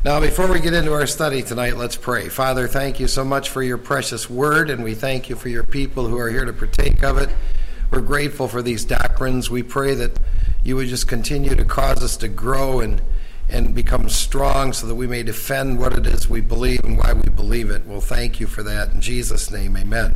Now, before we get into our study tonight, let's pray. Father, thank you so much for your precious word, and we thank you for your people who are here to partake of it. We're grateful for these doctrines. We pray that you would just continue to cause us to grow and become strong so that we may defend what it is we believe and why we believe it. Well, thank you for that. In Jesus' name, amen.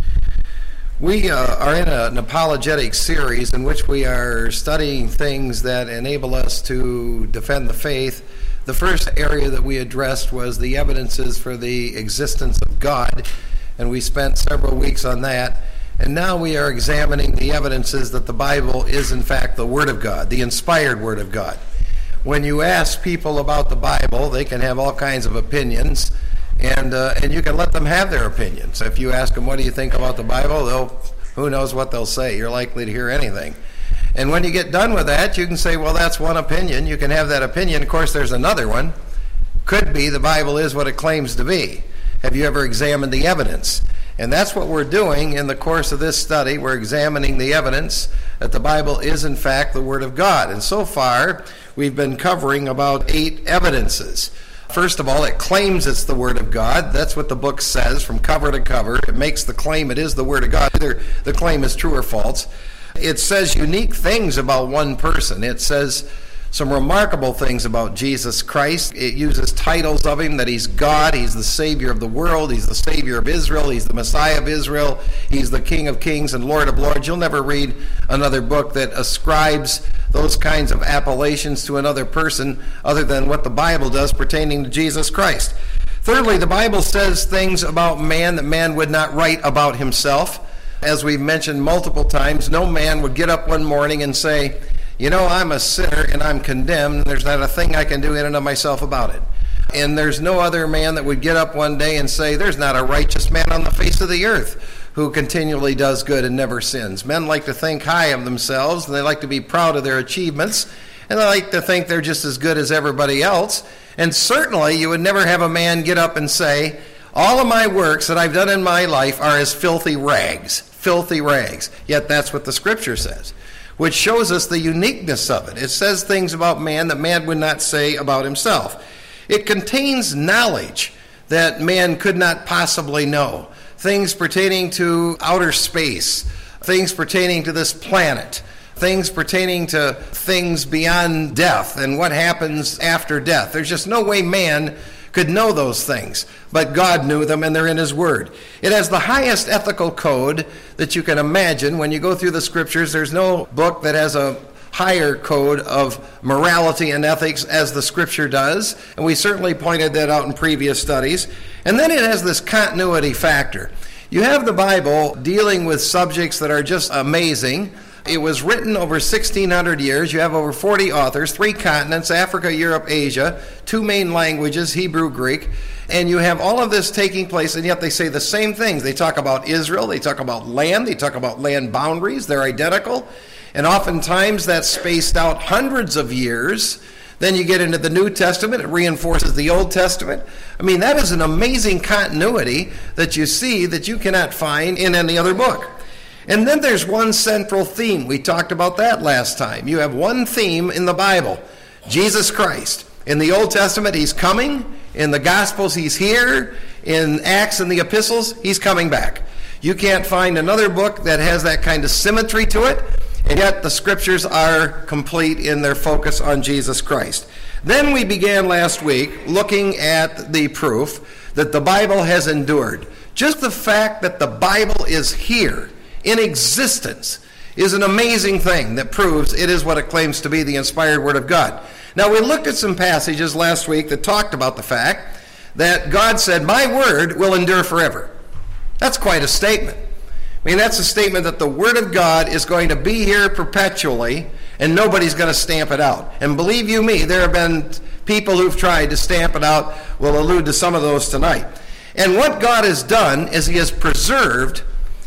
We are in an apologetic series in which we are studying things that enable us to defend the faith. The first area that we addressed was the evidences for the existence of God, and we spent several weeks on that. And now we are examining the evidences that the Bible is in fact the Word of God, the inspired Word of God. When you ask people about the Bible, they can have all kinds of opinions, and you can let them have their opinions. If you ask them, what do you think about the Bible, who knows what they'll say. You're likely to hear anything. And when you get done with that, you can say, well, that's one opinion. You can have that opinion. Of course, there's another one. Could be the Bible is what it claims to be. Have you ever examined the evidence? And that's what we're doing in the course of this study. We're examining the evidence that the Bible is, in fact, the Word of God. And so far, we've been covering about 8 evidences. First of all, it claims it's the Word of God. That's what the book says from cover to cover. It makes the claim it is the Word of God. Either the claim is true or false. It says unique things about one person. It says some remarkable things about Jesus Christ. It uses titles of him, that he's God, he's the Savior of the world, he's the Savior of Israel, he's the Messiah of Israel, he's the King of kings and Lord of lords. You'll never read another book that ascribes those kinds of appellations to another person other than what the Bible does pertaining to Jesus Christ. Thirdly, the Bible says things about man that man would not write about himself. As we've mentioned multiple times, no man would get up one morning and say, you know, I'm a sinner and I'm condemned, and there's not a thing I can do in and of myself about it. And there's no other man that would get up one day and say, there's not a righteous man on the face of the earth who continually does good and never sins. Men like to think high of themselves, and they like to be proud of their achievements, and they like to think they're just as good as everybody else. And certainly you would never have a man get up and say, all of my works that I've done in my life are as filthy rags. Filthy rags. Yet that's what the Scripture says, which shows us the uniqueness of it. It says things about man that man would not say about himself. It contains knowledge that man could not possibly know. Things pertaining to outer space, things pertaining to this planet, things pertaining to things beyond death and what happens after death. There's just no way man could know those things, but God knew them, and they're in his word. It has the highest ethical code that you can imagine. When you go through the Scriptures, there's no book that has a higher code of morality and ethics as the Scripture does, and we certainly pointed that out in previous studies. And then it has this continuity factor. You have the Bible dealing with subjects that are just amazing. It was written over 1,600 years. You have over 40 authors, 3 continents, Africa, Europe, Asia, 2 main languages, Hebrew, Greek. And you have all of this taking place, and yet they say the same things. They talk about Israel, they talk about land, they talk about land boundaries. They're identical. And oftentimes that's spaced out hundreds of years. Then you get into the New Testament, it reinforces the Old Testament. I mean, that is an amazing continuity that you see that you cannot find in any other book. And then there's one central theme. We talked about that last time. You have one theme in the Bible, Jesus Christ. In the Old Testament, he's coming. In the Gospels, he's here. In Acts and the Epistles, he's coming back. You can't find another book that has that kind of symmetry to it, and yet the Scriptures are complete in their focus on Jesus Christ. Then we began last week looking at the proof that the Bible has endured. Just the fact that the Bible is here in existence is an amazing thing that proves it is what it claims to be, the inspired Word of God. Now, we looked at some passages last week that talked about the fact that God said, my word will endure forever. That's quite a statement. I mean, that's a statement that the Word of God is going to be here perpetually, and nobody's going to stamp it out. And believe you me, there have been people who've tried to stamp it out. We'll allude to some of those tonight. And what God has done is he has preserved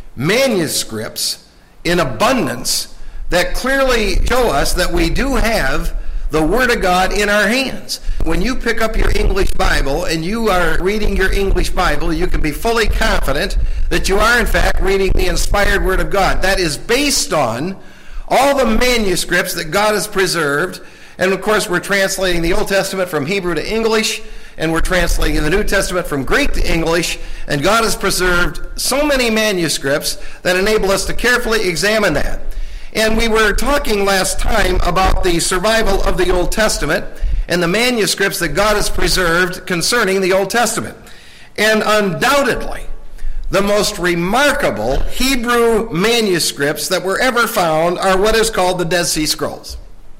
manuscripts in abundance that clearly show us that we do have the Word of God in our hands. When you pick up your English Bible and you are reading your English Bible, you can be fully confident that you are in fact reading the inspired Word of God. That is based on all the manuscripts that God has preserved And of course, we're translating the Old Testament from Hebrew to English, and we're translating the New Testament from Greek to English, and God has preserved so many manuscripts that enable us to carefully examine that. And we were talking last time about the survival of the Old Testament and the manuscripts that God has preserved concerning the Old Testament. And undoubtedly, the most remarkable Hebrew manuscripts that were ever found are what is called the Dead Sea Scrolls.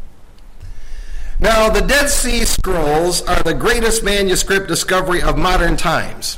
Now, the Dead Sea Scrolls are the greatest manuscript discovery of modern times.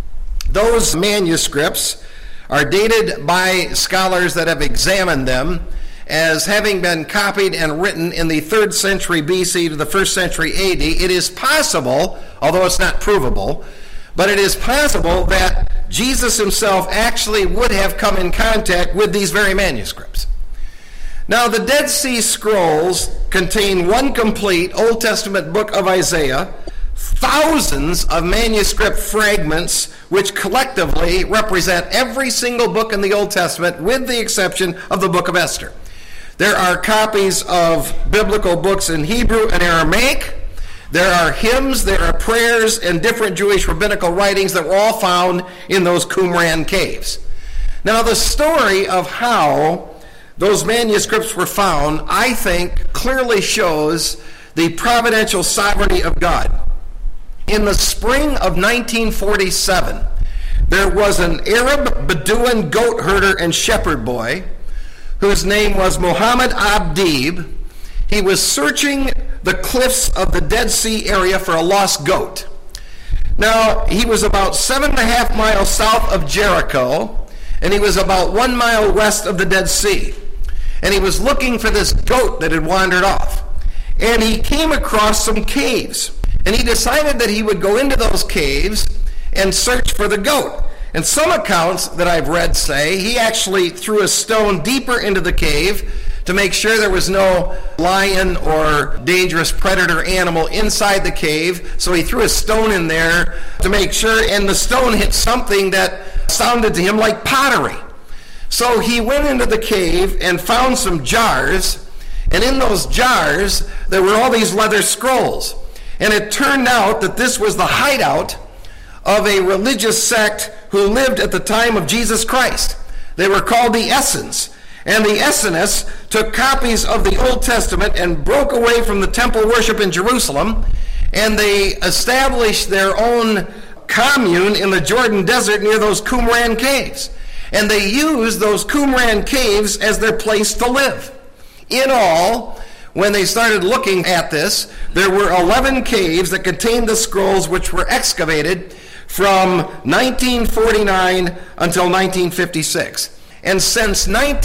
Those manuscripts are dated by scholars that have examined them as having been copied and written in the 3rd century BC to the 1st century AD. It is possible, although it's not provable, but it is possible that Jesus himself actually would have come in contact with these very manuscripts. Now, the Dead Sea Scrolls contain one complete Old Testament book of Isaiah, thousands of manuscript fragments which collectively represent every single book in the Old Testament with the exception of the book of Esther. There are copies of biblical books in Hebrew and Aramaic. There are hymns, there are prayers, and different Jewish rabbinical writings that were all found in those Qumran caves. Now, the story of how those manuscripts were found, I think, clearly shows the providential sovereignty of God. In the spring of 1947, there was an Arab Bedouin goat herder and shepherd boy whose name was Muhammad Abdib. He was searching the cliffs of the Dead Sea area for a lost goat. Now, he was about 7.5 miles south of Jericho, and he was about 1 mile west of the Dead Sea. And he was looking for this goat that had wandered off. And he came across some caves. And he decided that he would go into those caves and search for the goat. And some accounts that I've read say he actually threw a stone deeper into the cave to make sure there was no lion or dangerous predator animal inside the cave. So he threw a stone in there to make sure, and the stone hit something that sounded to him like pottery. So he went into the cave and found some jars, and in those jars there were all these leather scrolls. And it turned out that this was the hideout of a religious sect who lived at the time of Jesus Christ. They were called the Essenes. And the Essenists took copies of the Old Testament and broke away from the temple worship in Jerusalem, and they established their own commune in the Jordan Desert near those Qumran caves. And they used those Qumran caves as their place to live. In all, when they started looking at this, there were 11 caves that contained the scrolls which were excavated from 1949 until 1956. And since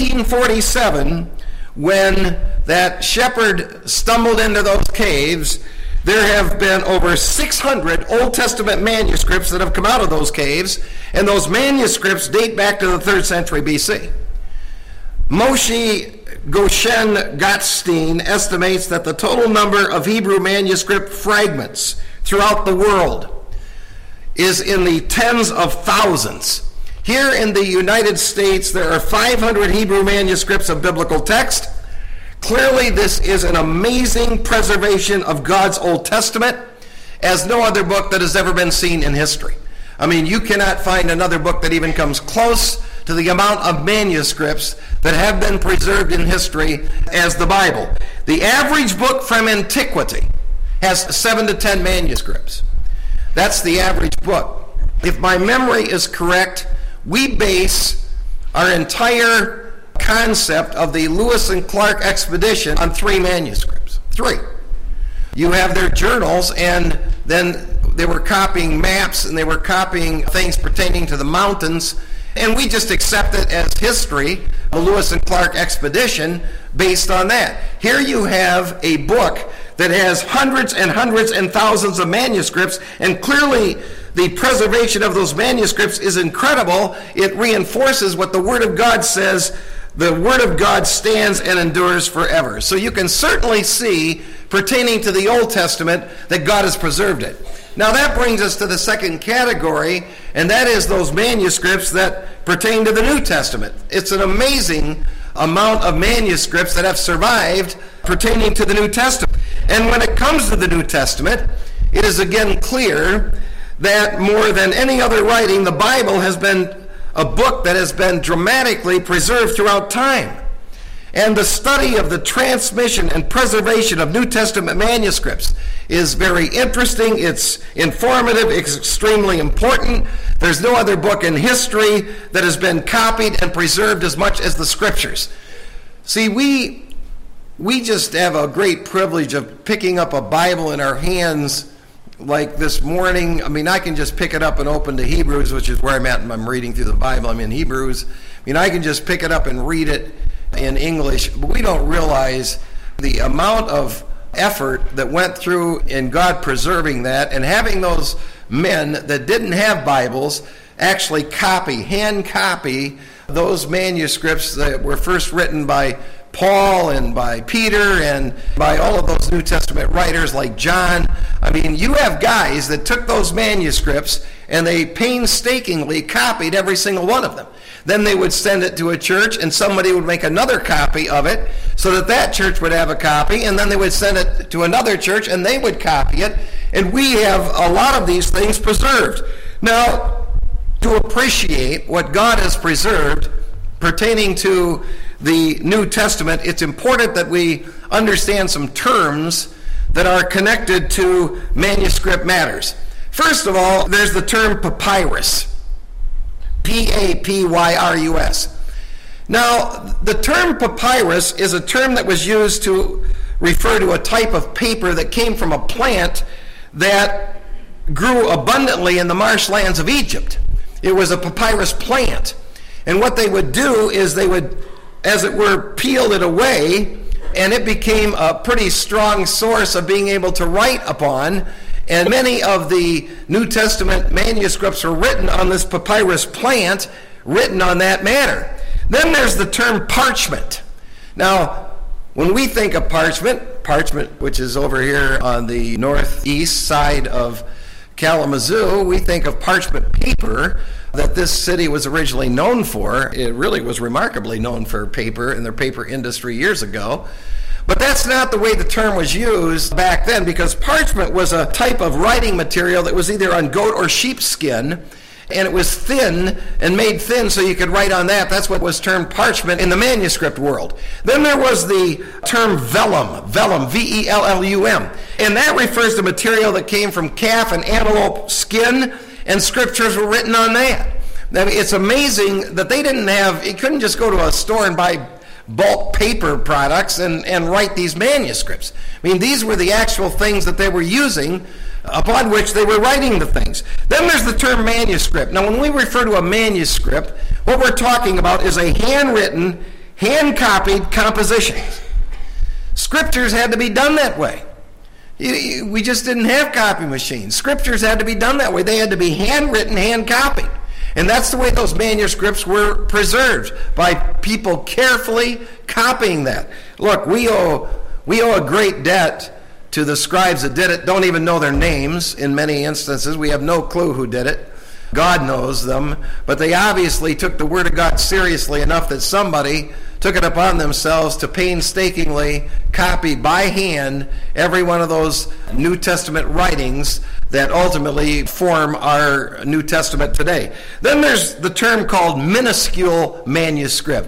1947, when that shepherd stumbled into those caves, there have been over 600 Old Testament manuscripts that have come out of those caves, and those manuscripts date back to the 3rd century BC. Moshe Goshen Gottstein estimates that the total number of Hebrew manuscript fragments throughout the world is in the tens of thousands. Here in the United States, there are 500 Hebrew manuscripts of biblical text. Clearly, this is an amazing preservation of God's Old Testament, as no other book that has ever been seen in history. I mean, you cannot find another book that even comes close to the amount of manuscripts that have been preserved in history as the Bible. The average book from antiquity has 7 to 10 manuscripts. That's the average book. If my memory is correct, we base our entire concept of the Lewis and Clark expedition on 3 manuscripts. 3. You have their journals, and then they were copying maps, and they were copying things pertaining to the mountains, and we just accept it as history, the Lewis and Clark expedition, based on that. Here you have a book that has hundreds and hundreds and thousands of manuscripts, and clearly the preservation of those manuscripts is incredible. It reinforces what the Word of God says. The Word of God stands and endures forever. So you can certainly see, pertaining to the Old Testament, that God has preserved it. Now that brings us to the second category, and that is those manuscripts that pertain to the New Testament. It's an amazing amount of manuscripts that have survived pertaining to the New Testament. And when it comes to the New Testament, it is again clear that more than any other writing, the Bible has been a book that has been dramatically preserved throughout time. And the study of the transmission and preservation of New Testament manuscripts is very interesting. It's informative. It's extremely important. There's no other book in history that has been copied and preserved as much as the Scriptures. See, we just have a great privilege of picking up a Bible in our hands like this morning. I mean, I can just pick it up and open to Hebrews, which is where I'm at, and I'm reading through the Bible. I'm in Hebrews. I mean, I can just pick it up and read it in English, but we don't realize the amount of effort that went through in God preserving that, and having those men that didn't have Bibles actually hand copy those manuscripts that were first written by Paul and by Peter and by all of those New Testament writers like John. I mean, you have guys that took those manuscripts and they painstakingly copied every single one of them. Then they would send it to a church, and somebody would make another copy of it so that that church would have a copy, and then they would send it to another church, and they would copy it. And we have a lot of these things preserved. Now, to appreciate what God has preserved pertaining to the New Testament, it's important that we understand some terms that are connected to manuscript matters. First of all, there's the term papyrus. Papyrus. Now, the term papyrus is a term that was used to refer to a type of paper that came from a plant that grew abundantly in the marshlands of Egypt. It was a papyrus plant. And what they would do is they would, as it were, peel it away, and it became a pretty strong source of being able to write upon. And many of the New Testament manuscripts are written on this papyrus plant, written on that manner. Then there's the term parchment. Now, when we think of parchment, which is over here on the northeast side of Kalamazoo, we think of parchment paper that this city was originally known for. It really was remarkably known for paper in their paper industry years ago. But that's not the way the term was used back then, because parchment was a type of writing material that was either on goat or sheep skin, and it was thin and made thin so you could write on that. That's what was termed parchment in the manuscript world. Then there was the term vellum, V-E-L-L-U-M, and that refers to material that came from calf and antelope skin, and scriptures were written on that. I mean, it's amazing that they didn't have, you couldn't just go to a store and buy bulk paper products and write these manuscripts. I mean, these were the actual things that they were using upon which they were writing the things. Then there's the term manuscript. Now, when we refer to a manuscript, what we're talking about is a handwritten, hand-copied composition. Scriptures had to be done that way. We just didn't have copy machines. Scriptures had to be done that way. They had to be handwritten, hand-copied. And that's the way those manuscripts were preserved, by people carefully copying that. Look, we owe a great debt to the scribes that did it. Don't even know their names in many instances. We have no clue who did it. God knows them. But they obviously took the Word of God seriously enough that somebody took it upon themselves to painstakingly copy by hand every one of those New Testament writings that ultimately form our New Testament today. Then there's the term called minuscule manuscript.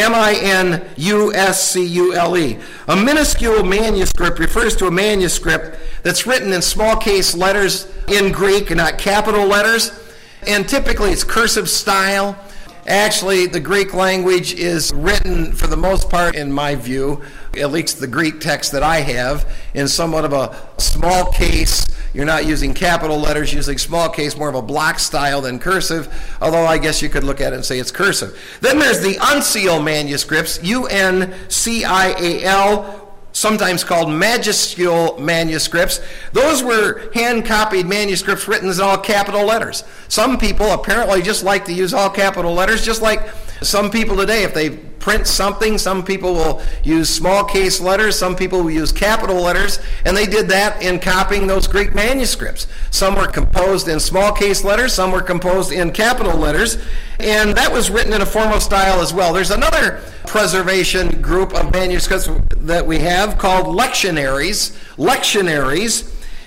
M-I-N-U-S-C-U-L-E. A minuscule manuscript refers to a manuscript that's written in small case letters in Greek and not capital letters. And typically it's cursive style. Actually, the Greek language is written, for the most part, in my view, at least the Greek text that I have, in somewhat of a small case. You're not using capital letters, using small case, more of a block style than cursive, although I guess you could look at it and say it's cursive. Then there's the uncial manuscripts, U-N-C-I-A-L, sometimes called majuscule manuscripts. Those were hand-copied manuscripts written in all capital letters. Some people apparently just like to use all capital letters, just like Some people today, if they print something, some people will use small case letters, some people will use capital letters, and they did that in copying those Greek manuscripts. Some were composed in small case letters, some were composed in capital letters, and that was written in a formal style as well. There's another preservation group of manuscripts that we have called lectionaries. Lectionaries,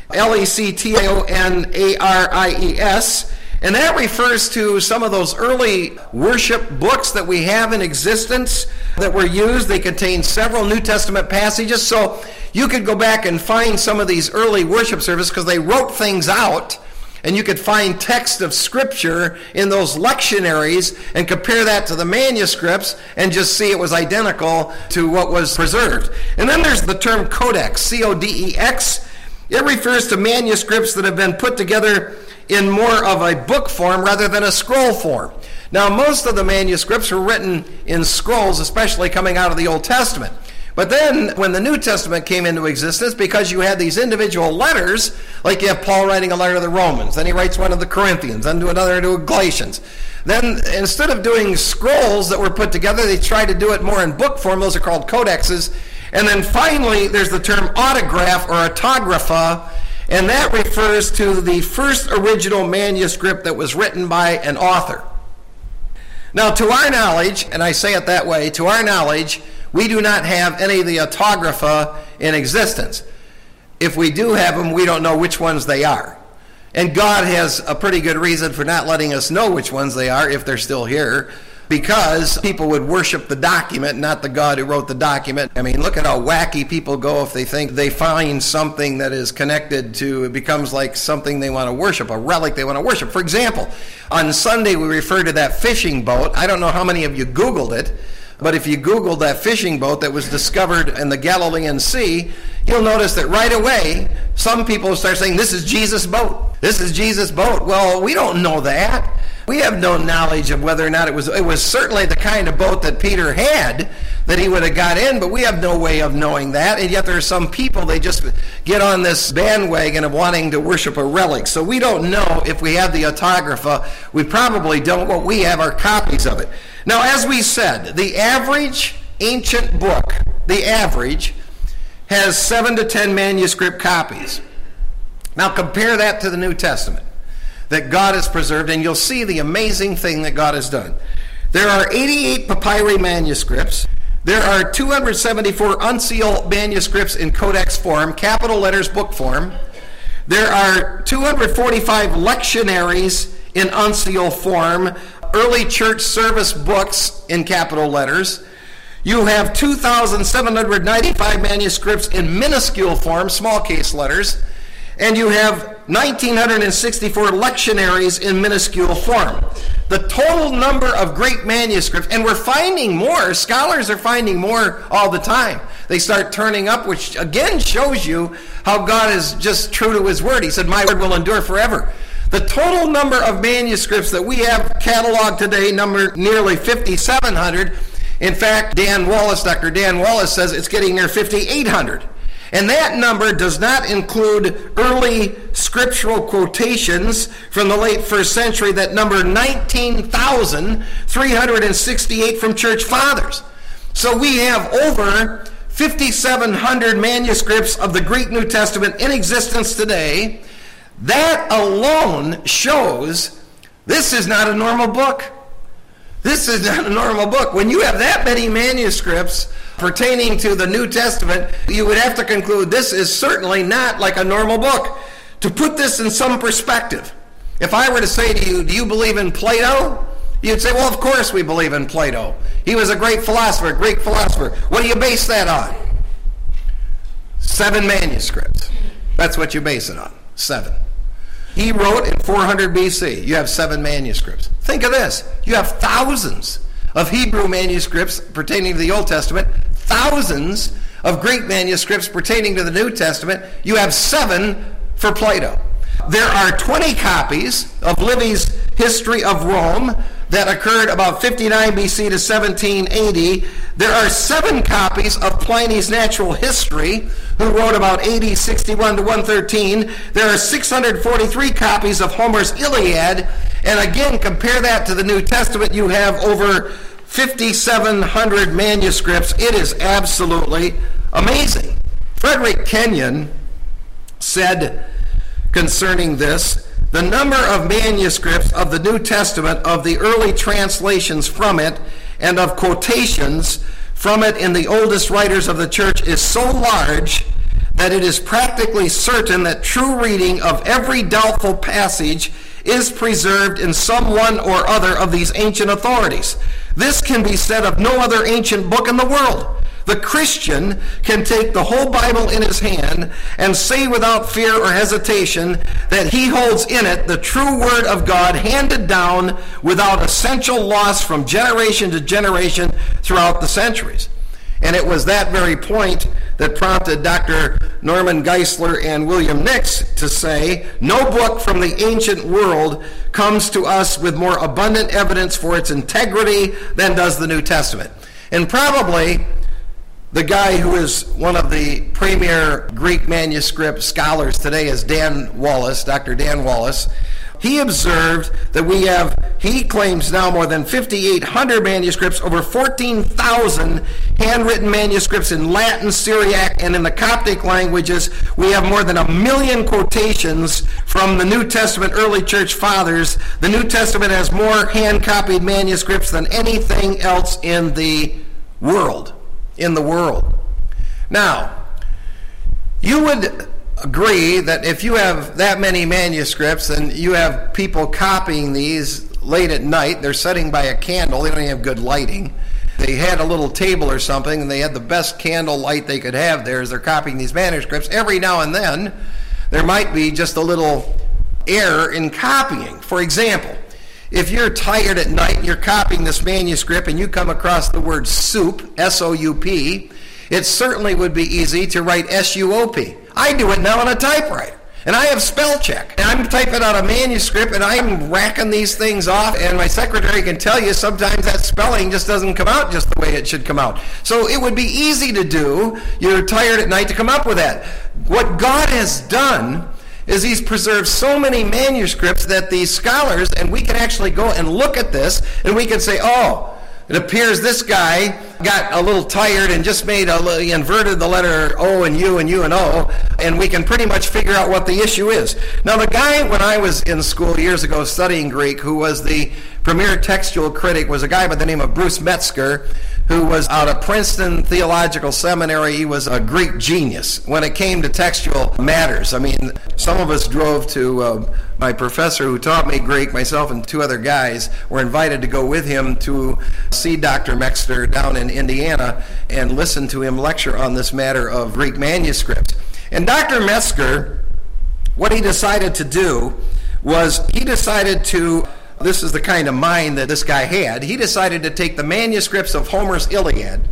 Lectionaries, and that refers to some of those early worship books that we have in existence that were used. They contain several New Testament passages, so you could go back and find some of these early worship services because they wrote things out, and you could find text of Scripture in those lectionaries and compare that to the manuscripts and just see it was identical to what was preserved. And then there's the term codex, C-O-D-E-X. It refers to manuscripts that have been put together in more of a book form rather than a scroll form. Now, most of the manuscripts were written in scrolls, especially coming out of the Old Testament. But then, when the New Testament came into existence, because you had these individual letters, like you have Paul writing a letter to the Romans, then he writes one to the Corinthians, then another to the Galatians. Then, instead of doing scrolls that were put together, they tried to do it more in book form. Those are called codexes. And then finally, there's the term autograph or autographa, and that refers to the first original manuscript that was written by an author. Now, to our knowledge, and I say it that way, to our knowledge, we do not have any of the autographa in existence. If we do have them, we don't know which ones they are. And God has a pretty good reason for not letting us know which ones they are if they're still here, because people would worship the document, not the God who wrote the document. I mean, look at how wacky people go if they think they find something that is connected to, it becomes like something they want to worship, a relic they want to worship. For example, on Sunday we referred to that fishing boat. I don't know how many of you Googled it, but if you Googled that fishing boat that was discovered in the Galilean Sea, you'll notice that right away, some people start saying, this is Jesus' boat. This is Jesus' boat. Well, we don't know that. We have no knowledge of whether or not it was certainly the kind of boat that Peter had that he would have got in, but we have no way of knowing that. And yet there are some people, they just get on this bandwagon of wanting to worship a relic. So we don't know if we have the autographa. We probably don't. What we have are copies of it. Now, as we said, the average ancient book, the average, has 7 to 10 manuscript copies. Now compare that to the New Testament that God has preserved, and you'll see the amazing thing that God has done. There are 88 papyri manuscripts. There are 274 uncial manuscripts in codex form, capital letters book form. There are 245 lectionaries in uncial form, early church service books in capital letters. You have 2,795 manuscripts in minuscule form, small case letters. And you have 1,964 lectionaries in minuscule form. The total number of Greek manuscripts, and we're finding more, scholars are finding more all the time. They start turning up, which again shows you how God is just true to his word. He said, my word will endure forever. The total number of manuscripts that we have cataloged today number nearly 5,700. In fact, Dr. Dan Wallace says it's getting near 5,800. And that number does not include early scriptural quotations from the late first century that number 19,368 from church fathers. So we have over 5,700 manuscripts of the Greek New Testament in existence today. That alone shows this is not a normal book. This is not a normal book. When you have that many manuscripts pertaining to the New Testament, you would have to conclude this is certainly not like a normal book. To put this in some perspective, if I were to say to you, do you believe in Plato? You'd say, well, of course we believe in Plato. He was a great philosopher, Greek philosopher. What do you base that on? 7 manuscripts. That's what you base it on, 7. He wrote in 400 BC. You have 7 manuscripts. Think of this. You have thousands of Hebrew manuscripts pertaining to the Old Testament, thousands of Greek manuscripts pertaining to the New Testament. You have 7 for Plato. There are 20 copies of Livy's History of Rome that occurred about 59 BC to 1780. There are 7 copies of Pliny's Natural History, who wrote about AD 61 to 113. There are 643 copies of Homer's Iliad. And again, compare that to the New Testament. You have over 5,700 manuscripts. It is absolutely amazing. Frederick Kenyon said concerning this, the number of manuscripts of the New Testament, of the early translations from it, and of quotations from it in the oldest writers of the church is so large that it is practically certain that true reading of every doubtful passage is preserved in some one or other of these ancient authorities. This can be said of no other ancient book in the world. The Christian can take the whole Bible in his hand and say without fear or hesitation that he holds in it the true word of God, handed down without essential loss from generation to generation throughout the centuries. And it was that very point that prompted Dr. Norman Geisler and William Nix to say, no book from the ancient world comes to us with more abundant evidence for its integrity than does the New Testament. And probably the guy who is one of the premier Greek manuscript scholars today is Dan Wallace, Dr. Dan Wallace. He observed that he claims now more than 5,800 manuscripts, over 14,000 handwritten manuscripts in Latin, Syriac, and in the Coptic languages. We have more than 1 million quotations from the New Testament early church fathers. The New Testament has more hand-copied manuscripts than anything else in the world. Now, you would agree that if you have that many manuscripts and you have people copying these late at night, they're sitting by a candle, they don't even have good lighting. They had a little table or something and they had the best candle light they could have there as they're copying these manuscripts. Every now and then there might be just a little error in copying. For example, if you're tired at night and you're copying this manuscript and you come across the word soup, S-O-U-P, it certainly would be easy to write S-U-O-P. I do it now on a typewriter, and I have spell check. And I'm typing out a manuscript, and I'm racking these things off, and my secretary can tell you sometimes that spelling just doesn't come out just the way it should come out. So it would be easy to do. You're tired at night to come up with that. What God has done is he's preserved so many manuscripts that these scholars, and we can actually go and look at this, and we can say, oh, it appears this guy got a little tired and just he inverted the letter O and U and U and O, and we can pretty much figure out what the issue is. Now, the guy, when I was in school years ago studying Greek, who was the premier textual critic, was a guy by the name of Bruce Metzger, who was out of Princeton Theological Seminary. He was a Greek genius when it came to textual matters. I mean, some of us drove to my professor who taught me Greek, myself and two other guys, were invited to go with him to see Dr. Metzger down in Indiana and listen to him lecture on this matter of Greek manuscripts. And Dr. Metzger, what he decided to do was this is the kind of mind that this guy had. He decided to take the manuscripts of Homer's Iliad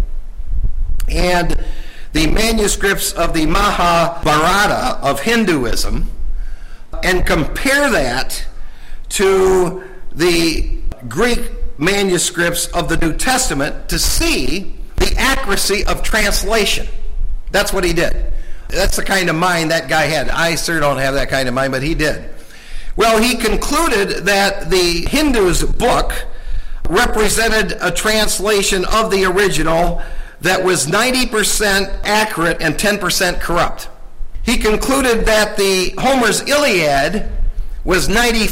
and the manuscripts of the Mahabharata of Hinduism and compare that to the Greek manuscripts of the New Testament to see the accuracy of translation. That's what he did. That's the kind of mind that guy had. I sure don't have that kind of mind, but he did. Well, he concluded that the Hindu's book represented a translation of the original that was 90% accurate and 10% corrupt. He concluded that the Homer's Iliad was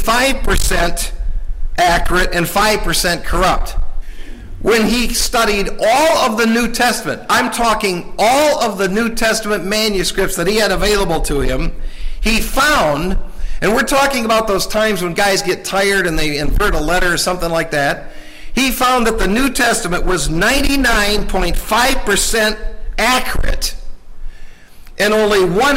95% accurate and 5% corrupt. When he studied all of the New Testament, I'm talking all of the New Testament manuscripts that he had available to him, he found, and we're talking about those times when guys get tired and they invert a letter or something like that, he found that the New Testament was 99.5% accurate and only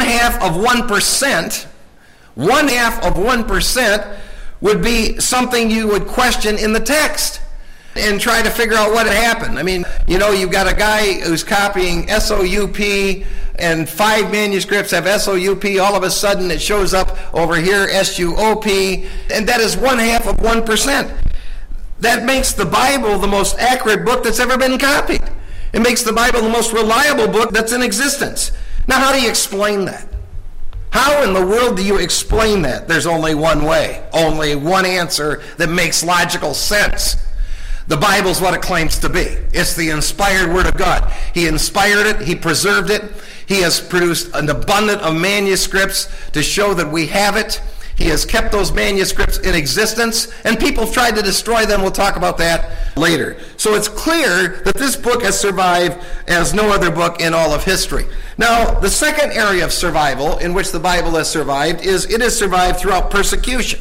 1/2% would be something you would question in the text and try to figure out what had happened. I mean, you've got a guy who's copying S-O-U-P and 5 manuscripts have S-O-U-P. All of a sudden it shows up over here S-U-O-P, and that is 1/2%. That makes the Bible the most accurate book that's ever been copied. It makes the Bible the most reliable book that's in existence. Now, how do you explain that? How in the world do you explain that? There's only one way, only one answer that makes logical sense. The Bible's what it claims to be. It's the inspired Word of God. He inspired it. He preserved it. He has produced an abundance of manuscripts to show that we have it. He has kept those manuscripts in existence, and people have tried to destroy them. We'll talk about that later. So it's clear that this book has survived as no other book in all of history. Now, the second area of survival in which the Bible has survived is it has survived throughout persecution.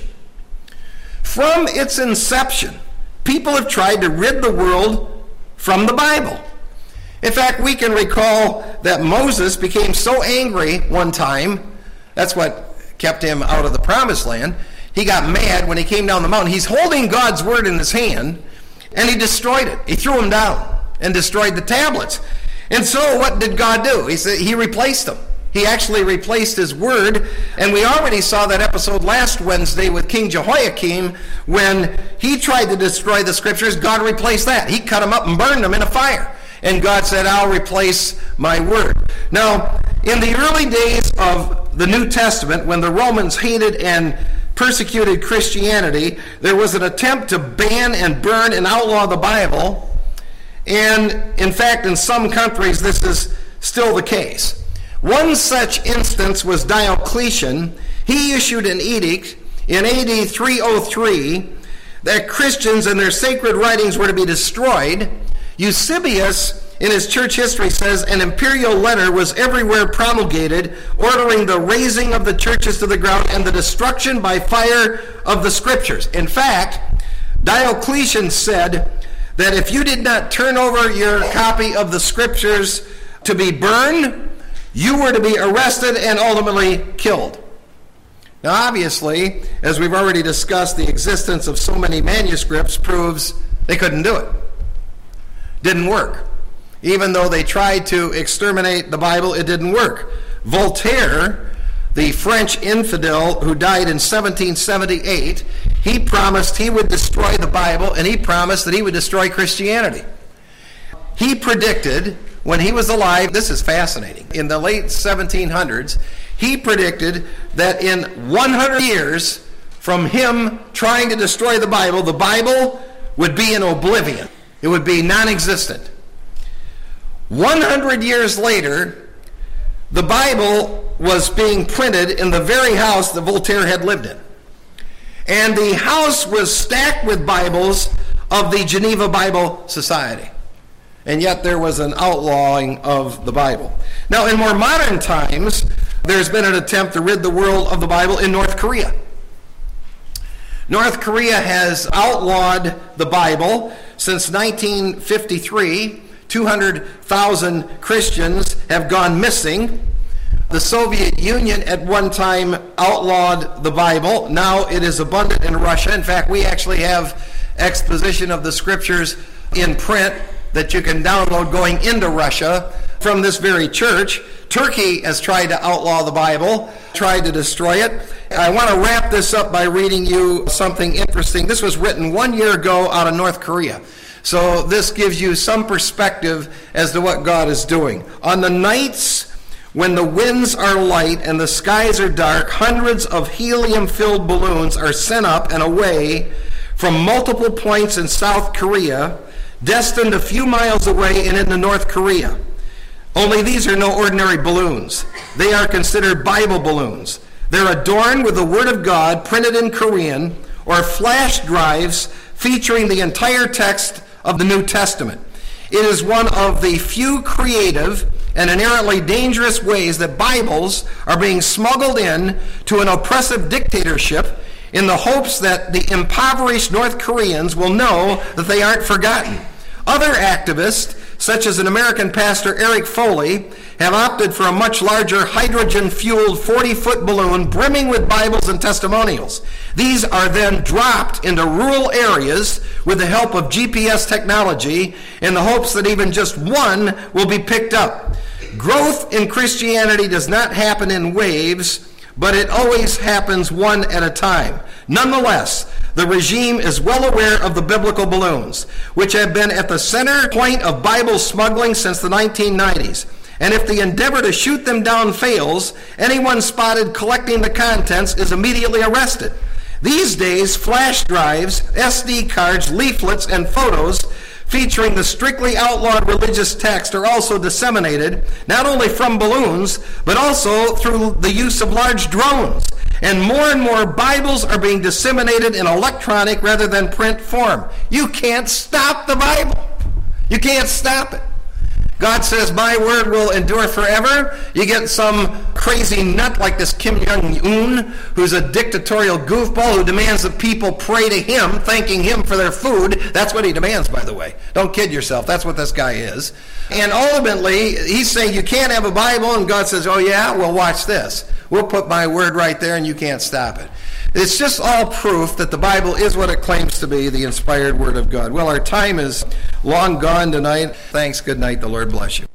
From its inception, people have tried to rid the world from the Bible. In fact, we can recall that Moses became so angry one time, that's what kept him out of the promised land. He got mad when he came down the mountain. He's holding God's word in his hand, and he destroyed it. He threw them down and destroyed the tablets. And so what did God do? He replaced them. He actually replaced his word, and we already saw that episode last Wednesday with King Jehoiakim. When he tried to destroy the scriptures, God replaced that. He cut them up and burned them in a fire. And God said, I'll replace my word. Now, in the early days of the New Testament, when the Romans hated and persecuted Christianity, there was an attempt to ban and burn and outlaw the Bible. And in fact, in some countries, this is still the case. One such instance was Diocletian. He issued an edict in AD 303 that Christians and their sacred writings were to be destroyed. Eusebius, in his church history, says an imperial letter was everywhere promulgated, ordering the razing of the churches to the ground and the destruction by fire of the scriptures. In fact, Diocletian said that if you did not turn over your copy of the scriptures to be burned, you were to be arrested and ultimately killed. Now, obviously, as we've already discussed, the existence of so many manuscripts proves they couldn't do it. Didn't work. Even though they tried to exterminate the Bible, it didn't work. Voltaire, the French infidel who died in 1778, he promised he would destroy the Bible, and he promised that he would destroy Christianity. He predicted, when he was alive, this is fascinating, in the late 1700s, he predicted that in 100 years from him trying to destroy the Bible would be in oblivion. It would be non-existent. 100 years later, the Bible was being printed in the very house that Voltaire had lived in. And the house was stacked with Bibles of the Geneva Bible Society. And yet there was an outlawing of the Bible. Now, in more modern times, there's been an attempt to rid the world of the Bible in North Korea. North Korea has outlawed the Bible since 1953. 200,000 Christians have gone missing. The Soviet Union at one time outlawed the Bible. Now it is abundant in Russia. In fact, we actually have exposition of the scriptures in print that you can download going into Russia from this very church. Turkey has tried to outlaw the Bible, tried to destroy it. I want to wrap this up by reading you something interesting. This was written 1 year ago out of North Korea. So this gives you some perspective as to what God is doing. On the nights when the winds are light and the skies are dark, hundreds of helium-filled balloons are sent up and away from multiple points in South Korea, destined a few miles away and into North Korea. Only these are no ordinary balloons. They are considered Bible balloons. They're adorned with the Word of God printed in Korean, or flash drives featuring the entire text of the New Testament. It is one of the few creative and inherently dangerous ways that Bibles are being smuggled in to an oppressive dictatorship in the hopes that the impoverished North Koreans will know that they aren't forgotten. Other activists, such as an American pastor, Eric Foley, have opted for a much larger hydrogen-fueled 40-foot balloon brimming with Bibles and testimonials. These are then dropped into rural areas with the help of GPS technology in the hopes that even just one will be picked up. Growth in Christianity does not happen in waves, but it always happens one at a time. Nonetheless, the regime is well aware of the biblical balloons, which have been at the center point of Bible smuggling since the 1990s. And if the endeavor to shoot them down fails, anyone spotted collecting the contents is immediately arrested. These days, flash drives, SD cards, leaflets, and photos featuring the strictly outlawed religious text are also disseminated, not only from balloons, but also through the use of large drones. And more Bibles are being disseminated in electronic rather than print form. You can't stop the Bible. You can't stop it. God says, my word will endure forever. You get some crazy nut like this Kim Jong-un, who's a dictatorial goofball who demands that people pray to him, thanking him for their food. That's what he demands, by the way. Don't kid yourself. That's what this guy is. And ultimately, he's saying you can't have a Bible, and God says, oh yeah? Well, watch this. We'll put my word right there, and you can't stop it. It's just all proof that the Bible is what it claims to be, the inspired Word of God. Well, our time is long gone tonight. Thanks. Good night. The Lord bless you.